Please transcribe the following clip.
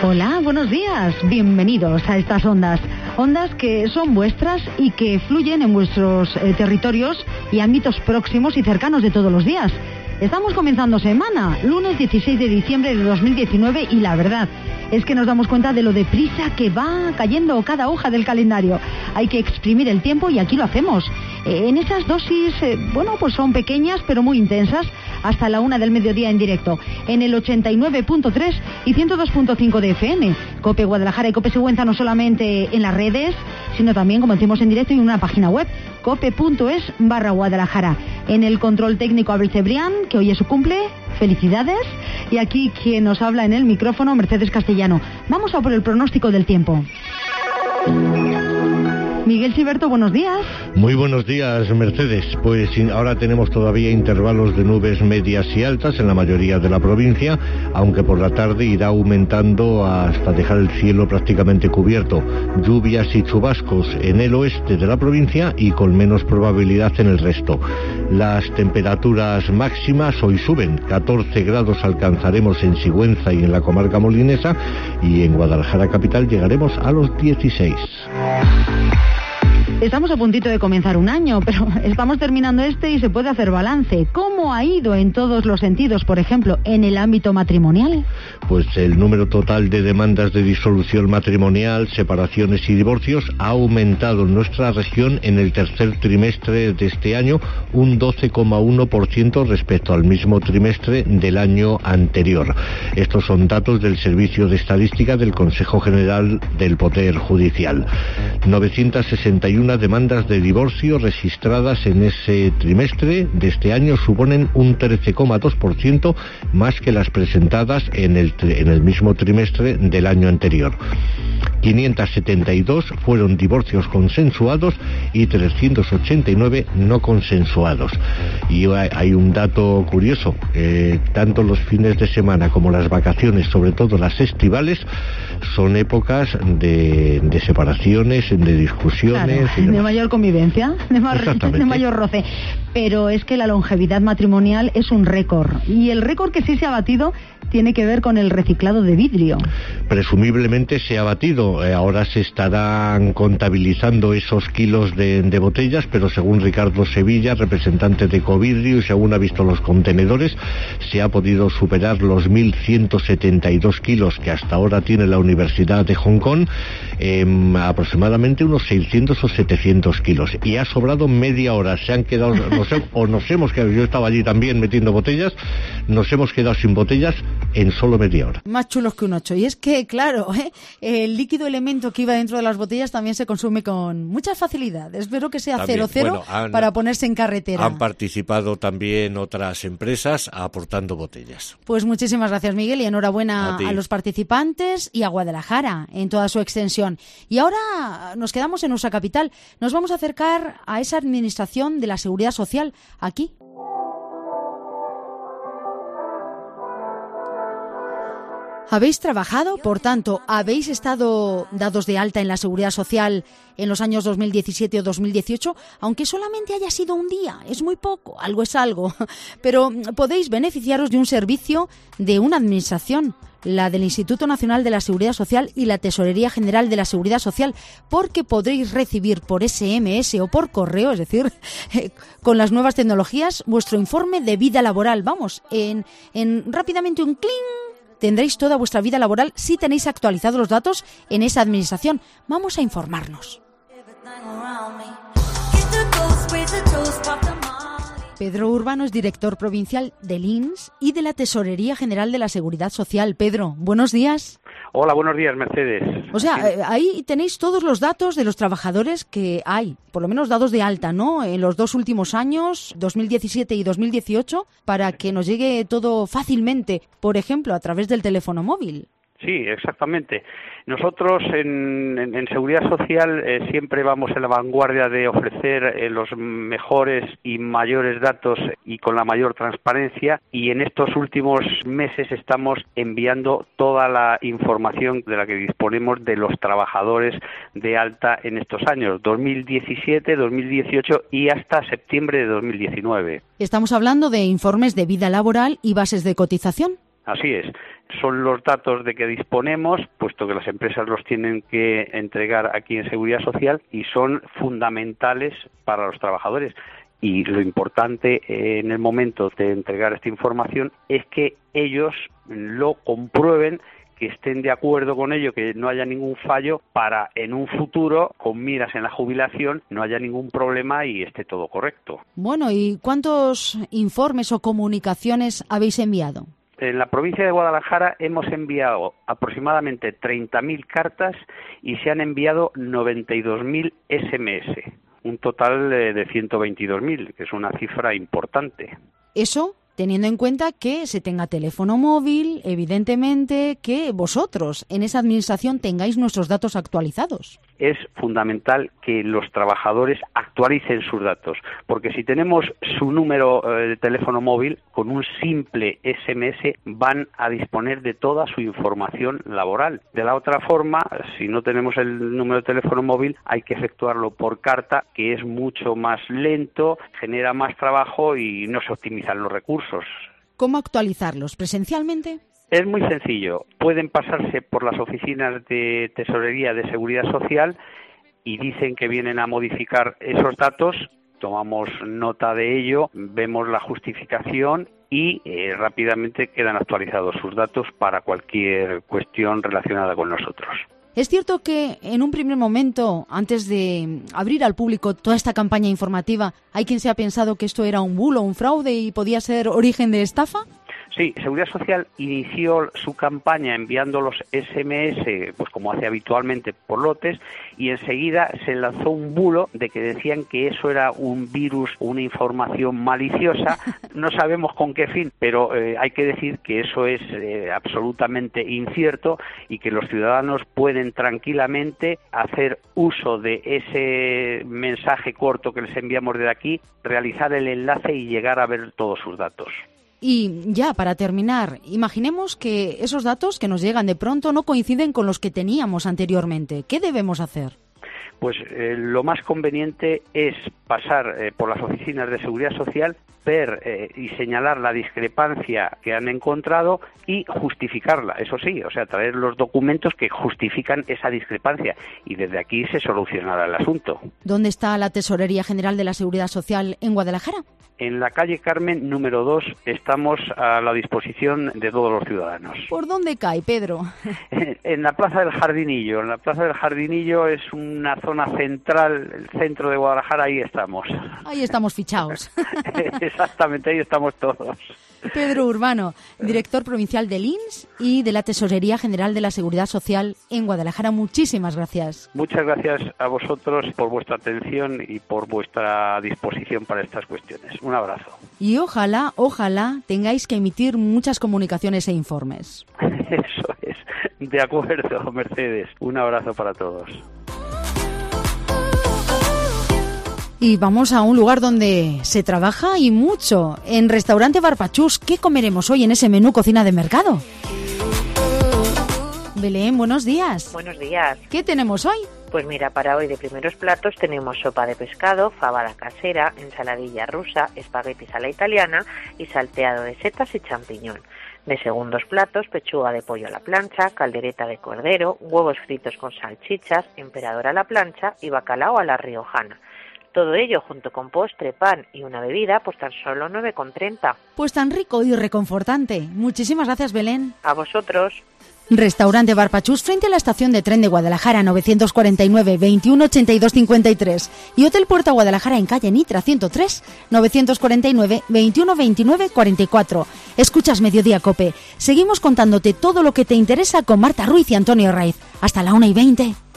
Hola, buenos días. Bienvenidos a estas ondas. Ondas que son vuestras y que fluyen en vuestros territorios y ámbitos próximos y cercanos de todos los días. Estamos comenzando semana, lunes 16 de diciembre de 2019 y la verdad es que nos damos cuenta de lo deprisa que va cayendo cada hoja del calendario. Hay que exprimir el tiempo y aquí lo hacemos. En esas dosis, pues son pequeñas pero muy intensas, hasta la 1 del mediodía en directo, en el 89.3 y 102.5 de FM. COPE Guadalajara y COPE Sigüenza no solamente en las redes, sino también, como decimos, en directo y en una página web, cope.es/Guadalajara. En el control técnico Abel Cebrián, que hoy es su cumple, felicidades. Y aquí quien nos habla en el micrófono, Mercedes Castellano. Vamos a por el pronóstico del tiempo. Miguel Siberto, buenos días. Muy buenos días, Mercedes. Pues ahora tenemos todavía intervalos de nubes medias y altas en la mayoría de la provincia, aunque por la tarde irá aumentando hasta dejar el cielo prácticamente cubierto. Lluvias y chubascos en el oeste de la provincia y con menos probabilidad en el resto. Las temperaturas máximas hoy suben. 14 grados alcanzaremos en Sigüenza y en la comarca molinesa, y en Guadalajara capital llegaremos a los 16. Estamos a puntito de comenzar un año, pero estamos terminando y se puede hacer balance. ¿Cómo ha ido en todos los sentidos, por ejemplo, en el ámbito matrimonial? Pues el número total de demandas de disolución matrimonial, separaciones y divorcios ha aumentado en nuestra región en el tercer trimestre de este año un 12,1% respecto al mismo trimestre del año anterior. Estos son datos del Servicio de Estadística del Consejo General del Poder Judicial. 961 demandas de divorcio registradas en ese trimestre de este año suponen un 13,2% más que las presentadas en el mismo trimestre del año anterior. 572 fueron divorcios consensuados y 389 no consensuados. Y hay un dato curioso, tanto los fines de semana como las vacaciones, sobre todo las estivales, son épocas de separaciones, de discusiones. Claro, de mayor convivencia, de mayor roce. Pero es que la longevidad matrimonial es un récord. Y el récord que sí se ha batido tiene que ver con el reciclado de vidrio. Presumiblemente se ha batido. Ahora se estarán contabilizando esos kilos de botellas, pero según Ricardo Sevilla, representante de Ecovidrio, y según ha visto los contenedores, se ha podido superar los 1.172 kilos que hasta ahora tiene la Universidad de Hong Kong, aproximadamente unos 600 o 700 kilos. Y ha sobrado media hora. Se han quedado, nos hemos quedado, yo estaba allí también metiendo botellas, nos hemos quedado sin botellas en solo media hora. Más chulos que un 8. Y es que, claro, el líquido elemento que iba dentro de las botellas también se consume con mucha facilidad. Espero que sea 0,0 para ponerse en carretera. Han participado también otras empresas aportando botellas. Pues muchísimas gracias, Miguel, y enhorabuena a los participantes y a Guadalajara en toda su extensión. Y ahora nos quedamos en nuestra capital. Nos vamos a acercar a esa administración de la Seguridad Social aquí. ¿Habéis trabajado? Por tanto, ¿habéis estado dados de alta en la Seguridad Social en los años 2017 o 2018? Aunque solamente haya sido un día, es muy poco, algo es algo. Pero podéis beneficiaros de un servicio de una administración, la del Instituto Nacional de la Seguridad Social y la Tesorería General de la Seguridad Social, porque podréis recibir por SMS o por correo, es decir, con las nuevas tecnologías, vuestro informe de vida laboral. Vamos, en rápidamente un cling. Tendréis toda vuestra vida laboral si tenéis actualizados los datos en esa administración. Vamos a informarnos. Pedro Urbano es director provincial del INS y de la Tesorería General de la Seguridad Social. Pedro, buenos días. Hola, buenos días, Mercedes. O sea, ahí tenéis todos los datos de los trabajadores que hay, por lo menos dados de alta, ¿no? En los dos últimos años, 2017 y 2018, para que nos llegue todo fácilmente, por ejemplo, a través del teléfono móvil. Sí, exactamente. Nosotros en Seguridad Social siempre vamos en la vanguardia de ofrecer los mejores y mayores datos y con la mayor transparencia, y en estos últimos meses estamos enviando toda la información de la que disponemos de los trabajadores de alta en estos años, 2017, 2018 y hasta septiembre de 2019. Estamos hablando de informes de vida laboral y bases de cotización. Así es. Son los datos de que disponemos, puesto que las empresas los tienen que entregar aquí en Seguridad Social y son fundamentales para los trabajadores. Y lo importante en el momento de entregar esta información es que ellos lo comprueben, que estén de acuerdo con ello, que no haya ningún fallo para en un futuro, con miras en la jubilación, no haya ningún problema y esté todo correcto. Bueno, ¿y cuántos informes o comunicaciones habéis enviado? En la provincia de Guadalajara hemos enviado aproximadamente 30.000 cartas y se han enviado 92.000 SMS, un total de 122.000, que es una cifra importante. Eso teniendo en cuenta que se tenga teléfono móvil, evidentemente que vosotros en esa administración tengáis nuestros datos actualizados. Es fundamental que los trabajadores actualicen sus datos, porque si tenemos su número de teléfono móvil, con un simple SMS van a disponer de toda su información laboral. De la otra forma, si no tenemos el número de teléfono móvil, hay que efectuarlo por carta, que es mucho más lento, genera más trabajo y no se optimizan los recursos. ¿Cómo actualizarlos? ¿Presencialmente? Es muy sencillo. Pueden pasarse por las oficinas de Tesorería de Seguridad Social y dicen que vienen a modificar esos datos. Tomamos nota de ello, vemos la justificación y rápidamente quedan actualizados sus datos para cualquier cuestión relacionada con nosotros. Es cierto que en un primer momento, antes de abrir al público toda esta campaña informativa, hay quien se ha pensado que esto era un bulo, un fraude y podía ser origen de estafa. Sí, Seguridad Social inició su campaña enviando los SMS, pues como hace habitualmente, por lotes, y enseguida se lanzó un bulo de que decían que eso era un virus, una información maliciosa. No sabemos con qué fin, pero hay que decir que eso es absolutamente incierto y que los ciudadanos pueden tranquilamente hacer uso de ese mensaje corto que les enviamos desde aquí, realizar el enlace y llegar a ver todos sus datos. Y ya, para terminar, imaginemos que esos datos que nos llegan de pronto no coinciden con los que teníamos anteriormente. ¿Qué debemos hacer? Pues lo más conveniente es pasar por las oficinas de Seguridad Social, ver y señalar la discrepancia que han encontrado y justificarla, eso sí, o sea, traer los documentos que justifican esa discrepancia y desde aquí se solucionará el asunto. ¿Dónde está la Tesorería General de la Seguridad Social en Guadalajara? En la calle Carmen, número 2, estamos a la disposición de todos los ciudadanos. ¿Por dónde cae, Pedro? En la Plaza del Jardinillo. En la Plaza del Jardinillo es una zona central, el centro de Guadalajara, ahí estamos. Ahí estamos fichados. Exactamente, ahí estamos todos. Pedro Urbano, director provincial del INS y de la Tesorería General de la Seguridad Social en Guadalajara. Muchísimas gracias. Muchas gracias a vosotros por vuestra atención y por vuestra disposición para estas cuestiones. Un abrazo. Y ojalá tengáis que emitir muchas comunicaciones e informes. Eso es. De acuerdo, Mercedes. Un abrazo para todos. Y vamos a un lugar donde se trabaja y mucho, en Restaurante Barpachús. ¿Qué comeremos hoy en ese menú cocina de mercado? Belén, buenos días. Buenos días. ¿Qué tenemos hoy? Pues mira, para hoy de primeros platos tenemos sopa de pescado, fabada casera, ensaladilla rusa, espaguetis a la italiana y salteado de setas y champiñón. De segundos platos, pechuga de pollo a la plancha, caldereta de cordero, huevos fritos con salchichas, emperador a la plancha y bacalao a la riojana. Todo ello junto con postre, pan y una bebida, pues tan solo 9,30. Pues tan rico y reconfortante. Muchísimas gracias, Belén. A vosotros. Restaurante Barpachús frente a la estación de tren de Guadalajara, 949 21 82 53. Y Hotel Puerta Guadalajara en calle Nitra 103, 949 21 29 44. Escuchas Mediodía Cope. Seguimos contándote todo lo que te interesa con Marta Ruiz y Antonio Raiz. Hasta la 1:20.